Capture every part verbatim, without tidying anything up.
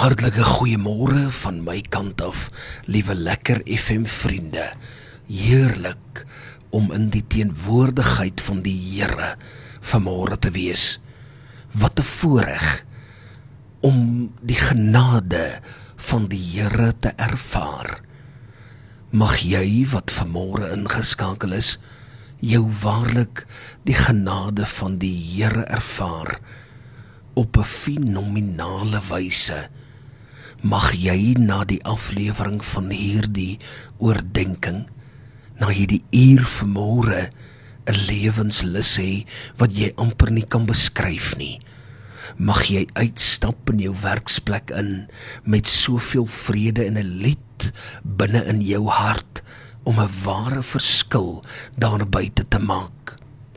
Hartlike goeiemôre van my kant af, liewe Lekker F M vriende. Heerlik om in die teenwoordigheid van die Here vanmôre te wees. Wat 'n voorreg om die genade van die Here te ervaar. Mag jy wat vanmôre ingeskakel is, jou waarlik die genade van die Here ervaar op 'n fenominale wyse. Mag jy na die aflewering van hierdie oordenking, na hierdie uur vanmôre, 'n lewenslus hê wat jy amper nie kan beskryf nie. Mag jy uitstap in jou werksplek in met soveel vrede en 'n lied binne in jou hart om 'n ware verskil daar buite te maak.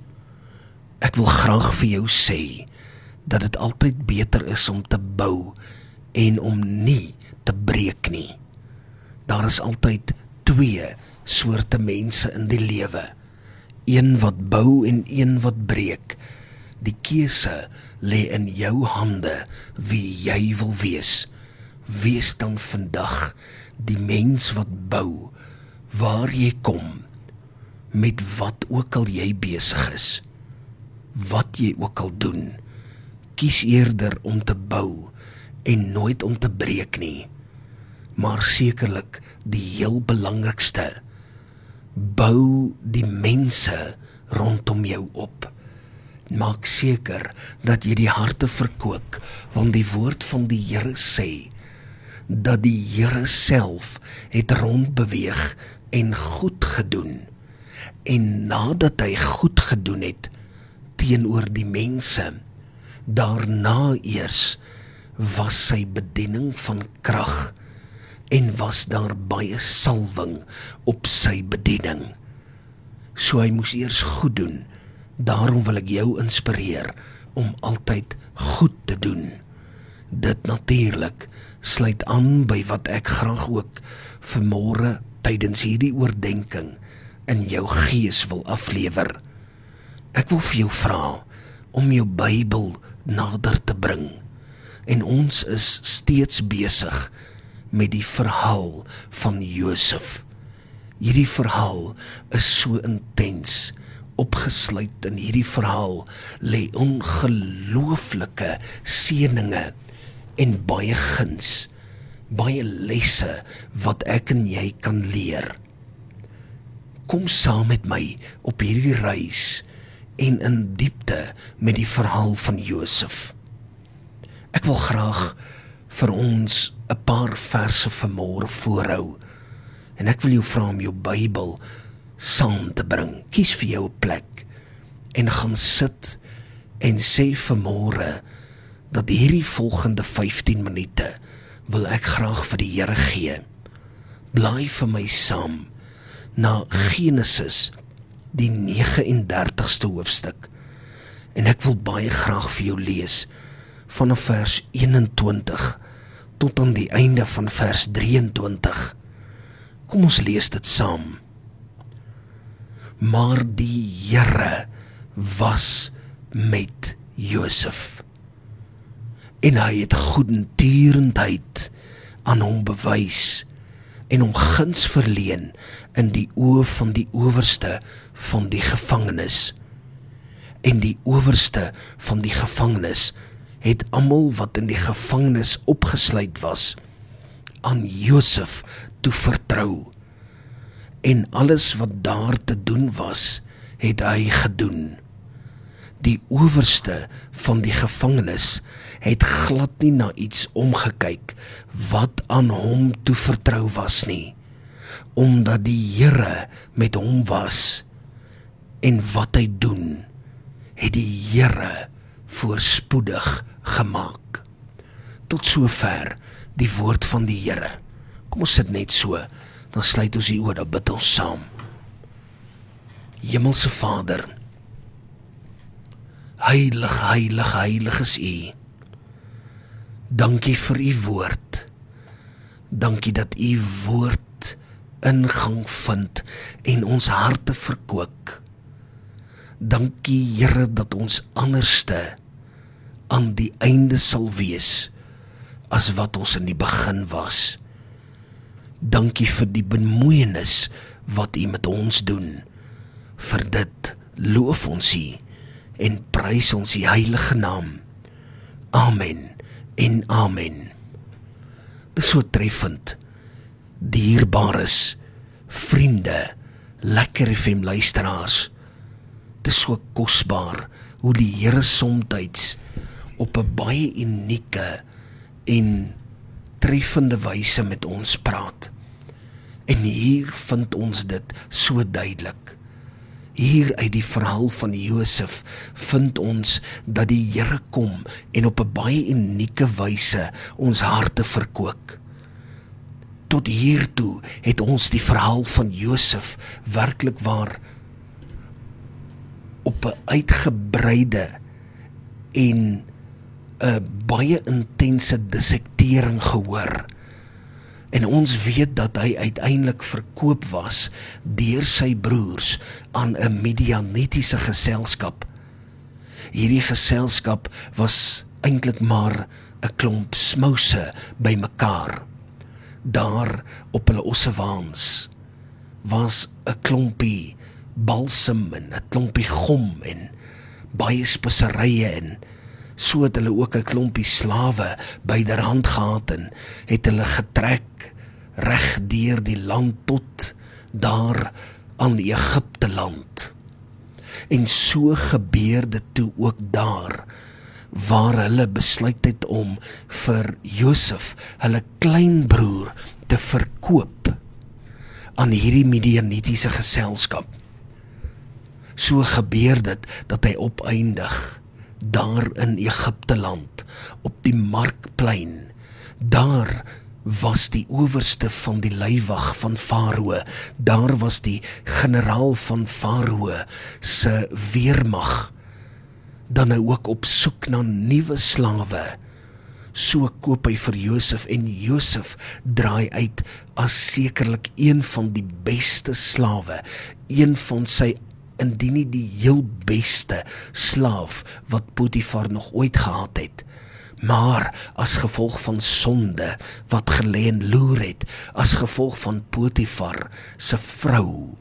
Ek wil graag vir jou sê dat dit altyd beter is om te bou en om nie te breek nie. Daar is altyd twee soorte mense in die lewe. Een wat bou en een wat breek. Die keuse lê in jou hande wie jy wil wees. Wees dan vandag die mens wat bou, waar jy kom, met wat ook al jy besig is, wat jy ook al doen. Kies eerder om te bou en nooit om te breek nie. Maar sekerlik die heel belangrikste, bou die mense rondom jou op. Maak seker dat jy die harte verkoop, want die woord van die Here sê, dat die Here self het rondbeweeg en goed gedoen. En nadat hy goed gedoen het, teenoor die mense, daarna eers was sy bediening van krag en was daar baie salwing op sy bediening. So hy moes eers goed doen. Daarom wil ek jou inspireer om altyd goed te doen. Dit natuurlik sluit aan by wat ek graag ook vanmôre tydens hierdie oordenking in jou gees wil aflewer. Ek wil vir jou vra om jou Bybel nader te bring. En ons is steeds besig met die verhaal van Josef. Hierdie verhaal is so intens. Opgesluit in hierdie verhaal lê ongelooflike seëninge en baie guns, baie lesse wat ek en jy kan leer. Kom saam met my op hierdie reis en in diepte met die verhaal van Josef. Ek wil graag vir ons 'n paar verse vanmôre voorhou en ek wil jou vra om jou Bybel saam te bring. Kies vir jou 'n plek en gaan sit en sê vanmôre dat hierdie volgende vyftien minute wil ek graag vir die Here gee. Blaai vir my saam na Genesis, die nege en dertigste hoofstuk. En ek wil baie graag vir jou lees vanaf vers eenentwintig tot aan die einde van vers drieëntwintig. Kom ons lees dit saam. Maar die Here was met Josef, en hy het goedertierenheid aan hom bewys, en hom guns verleen in die oë van die owerste van die gevangenis. En die owerste van die gevangenis het almal wat in die gevangenis opgesluit was, aan Josef toe vertrou. En alles wat daar te doen was, het hy gedoen. Die owerste van die gevangenis het glad nie na iets omgekyk wat aan hom toe vertrou was nie, omdat die Here met hom was, en wat hy doen, het die Here voorspoedig gemaak. Tot sover die woord van die Here. Kom ons sit net so, dan sluit ons die oë, dan bid ons saam. Hemelse Vader, heilig, heilig, heilig is U. Dankie vir U woord. Dankie dat U woord ingang vind en ons harte verkoop. Dankie Here dat ons anderste aan die einde sal wees as wat ons in die begin was. Dankie vir die bemoeienis wat U met ons doen. Vir dit loof ons U en prys ons U heilige naam. Amen en amen. Dis so treffend, dierbares, vriende, lekker F M luisteraars. Dis so kosbaar hoe die Here somtyds op 'n baie unieke en treffende wyse met ons praat. En hier vind ons dit so duidelik. Hier uit die verhaal van Josef vind ons dat die Here kom en op 'n baie unieke wyse ons harte verkoop. Tot hiertoe het ons die verhaal van Josef werklik waar op 'n uitgebreide en 'n baie intense dissektering gehoor. En ons weet dat hy uiteindelik verkoop was deur sy broers aan 'n Midianitiese geselskap. Hierdie geselskap was eintlik maar 'n klomp smouse bymekaar. Daar op hulle ossewaans was 'n klompie balsem en 'n klompie gom en baie speserye en so het hulle ook 'n klompie slawe byderhand gehad en het hulle getrek reg deur die land tot daar aan die Egipte land. En so gebeur dit toe ook daar, waar hulle besluit het om vir Josef, hulle kleinbroer, te verkoop aan hierdie Midianitiese geselskap. So gebeur dit dat hy opeindig daar in Egipte land, op die markplein. Daar was die owerste van die leiwag van Farao, daar was die generaal van Farao se weermag, dan nou ook op soek na nuwe slawe. So koop hy vir Josef en Josef draai uit as sekerlik een van die beste slawe, een van sy indien nie die heel beste slaaf wat Potifar nog ooit gehad het. Maar as gevolg van sonde wat gelê en loer het, as gevolg van Potifar se vrou,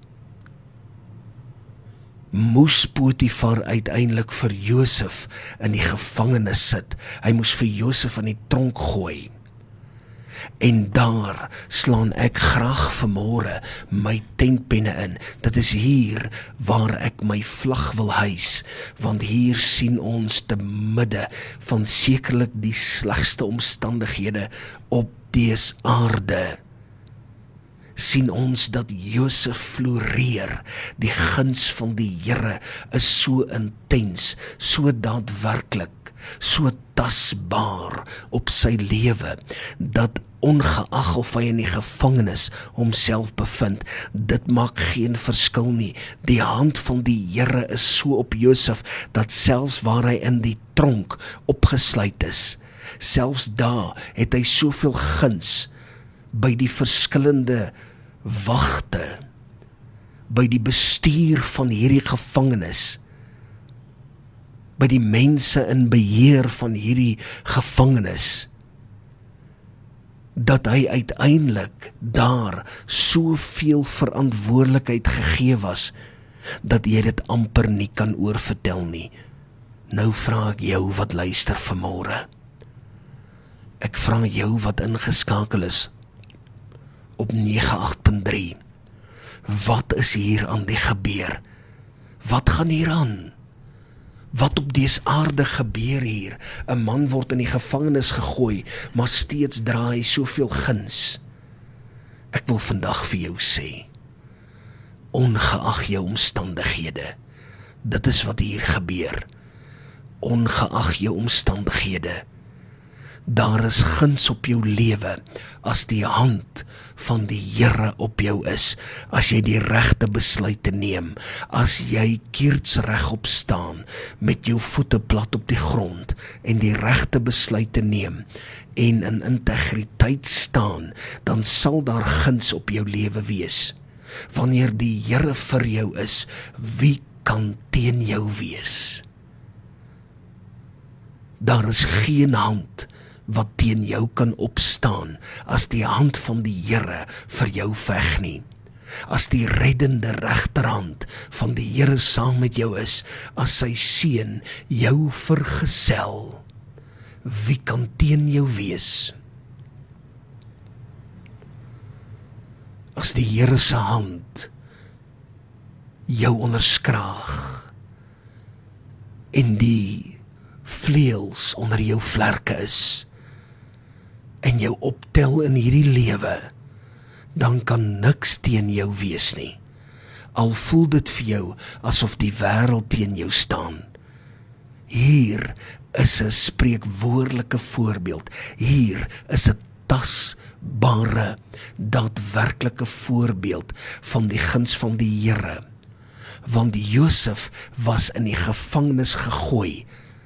moes Potifar uiteindelik vir Josef in die gevangenis sit. Hy moes vir Josef in die tronk gooi. En daar slaan ek graag vanmôre my tentpenne in. Dit is hier waar ek my vlag wil hys, want hier sien ons te midde van sekerlik die slegste omstandighede op dese aarde, sien ons dat Josef floreer. Die guns van die Here is so intens, so daadwerklik, so tasbaar op sy lewe, dat ongeag of hy in die gevangenis homself bevind, dit maak geen verskil nie. Die hand van die Here is so op Josef, dat selfs waar hy in die tronk opgesluit is, selfs daar het hy soveel guns by die verskillende wagte, by die bestuur van hierdie gevangenis, by die mense in beheer van hierdie gevangenis, dat hy uiteindelik daar soveel verantwoordelikheid gegee was, dat jy dit amper nie kan oorvertel nie. Nou vra ek jou wat luister vanmôre. Ek vra jou wat ingeskakel is op nege agt punt drie. Wat is hier aan die gebeur? Wat gaan hier aan? Wat op dese aarde gebeur hier? 'n Man word in die gevangenis gegooi, maar steeds dra hy soveel guns. Ek wil vandag vir jou sê, ongeag jou omstandighede, dit is wat hier gebeur. Ongeag jou omstandighede, daar is guns op jou lewe, as die hand van die Here op jou is, as jy die regte besluite neem, as jy keerdsregop staan, met jou voete plat op die grond, en die regte besluite neem, en in integriteit staan, dan sal daar guns op jou lewe wees. Wanneer die Here vir jou is, wie kan teen jou wees? Daar is geen hand wat teen jou kan opstaan as die hand van die Here vir jou veg nie. As die reddende regterhand van die Here saam met jou is, as sy seun jou vergesel, wie kan teen jou wees? As die Here se hand jou onderskraag en die vleuels onder jou vlerke is en jou optel in hierdie lewe, dan kan niks teen jou wees nie. Al voel dit vir jou asof die wêreld teen jou staan. Hier is 'n spreekwoordelike voorbeeld. Hier is 'n tasbare, daadwerklike voorbeeld van die guns van die Here. Want Josef was in die gevangenis gegooi,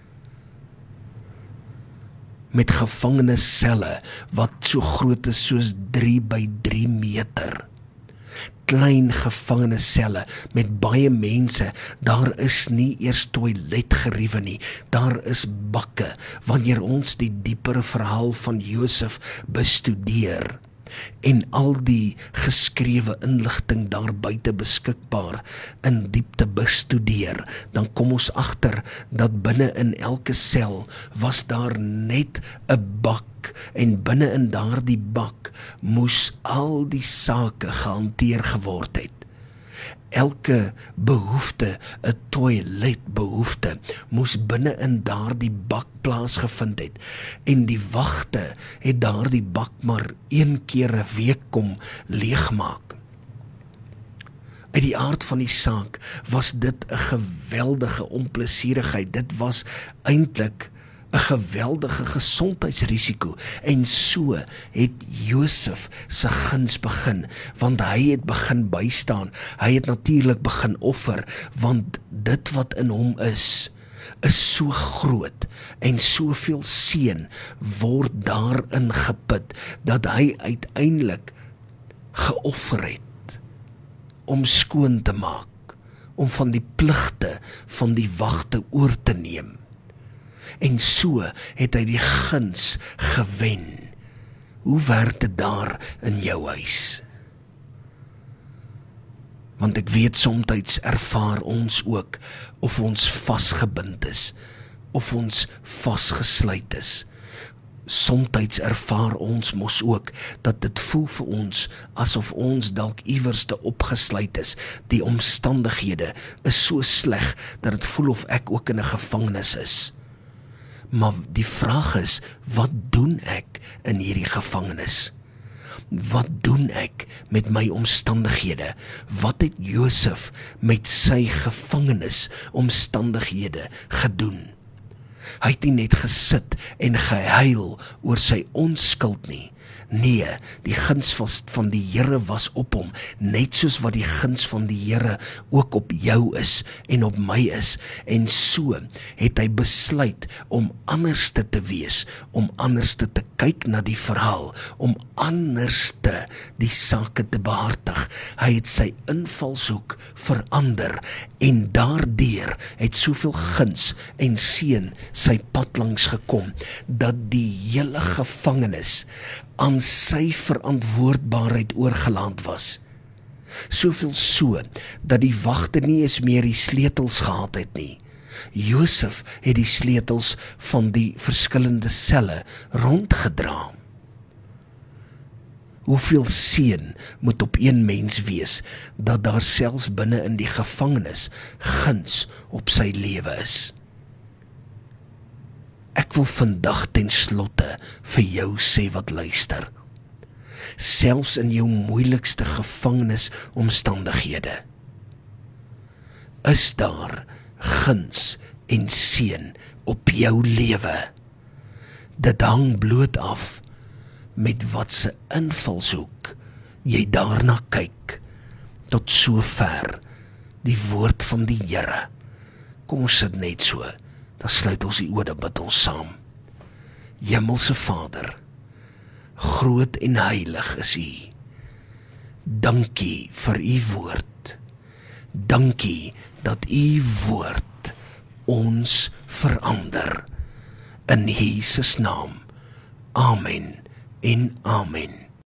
met gevangenisselle wat so groot is soos drie by drie meter. Klein gevangenisselle met baie mense, daar is nie eers toiletgeriewe nie, daar is bakke, wanneer ons die diepere verhaal van Josef bestudeer, en al die geskrewe inligting daar buite beskikbaar in diepte bestudeer, dan kom ons agter dat binne in elke sel was daar net 'n bak, en binne in daardie bak moes al die sake gehanteer geword het. Elke behoefte, 'n toiletbehoefte, moes binne in daardie bak plaasgevind het, en die wagte het daardie bak maar een keer 'n week kom leegmaak. Uit die aard van die saak was dit 'n geweldige onplesierigheid, dit was eintlik 'n geweldige gesondheidsrisiko, en so het Josef se guns begin, want hy het begin bystaan, hy het natuurlik begin offer, want dit wat in hom is, is so groot, en soveel seën word daarin geput, dat hy uiteindelik geoffer het, om skoon te maak, om van die pligte van die wagte oor te neem. En so het hy die guns gewen. Hoe werk dit daar in jou huis? Want ek weet soms ervaar ons ook of ons vasgebind is, of ons vasgesluit is. Soms ervaar ons mos ook dat dit voel vir ons asof ons dalk iewers te opgesluit is. Die omstandighede is so sleg dat dit voel of ek ook in 'n gevangenis is. Maar die vraag is, wat doen ek in hierdie gevangenis? Wat doen ek met my omstandighede? Wat het Josef met sy gevangenis omstandighede gedoen? Hy het nie net gesit en gehuil oor sy onskuld nie. Nee, die guns van die Here was op hom, net soos wat die guns van die Here ook op jou is en op my is. En so het hy besluit om anderste te wees, om anderste te kyk na die verhaal, om anderste die sake te behartig. Hy het sy invalshoek verander, en daardeur het soveel guns en seën sy pad langs gekom, dat die hele gevangenis aan sy verantwoordbaarheid oorgelaat was. Soveel so, dat die wagte nie eens meer die sleutels gehad het nie. Josef het die sleutels van die verskillende selle rondgedra. Hoeveel seën moet op een mens wees, dat daar selfs binne in die gevangenis guns op sy lewe is. Ek wil vandag ten slotte vir jou sê wat luister. Selfs in jou moeilikste gevangenisomstandighede is daar guns en seën op jou lewe. Dit hang bloot af met wat se invalshoek jy daarna kyk. Tot so ver die woord van die Here. Kom ons sit net so. Dan sluit ons die oë, dan bid ons saam. Hemelse Vader, groot en heilig is U. Dankie vir U woord. Dankie dat U woord ons verander. In Jesus naam. Amen en amen.